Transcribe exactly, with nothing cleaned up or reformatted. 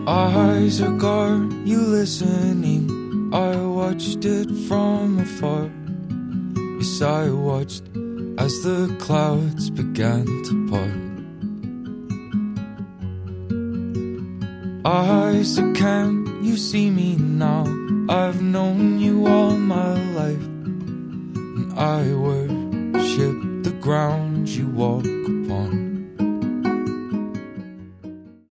Eyes are guard, you listening. I watched it from afar. Yes, I watched as the clouds began to part. Eyes that can you see me now? I've known you all my life, and I worship the ground you walk upon.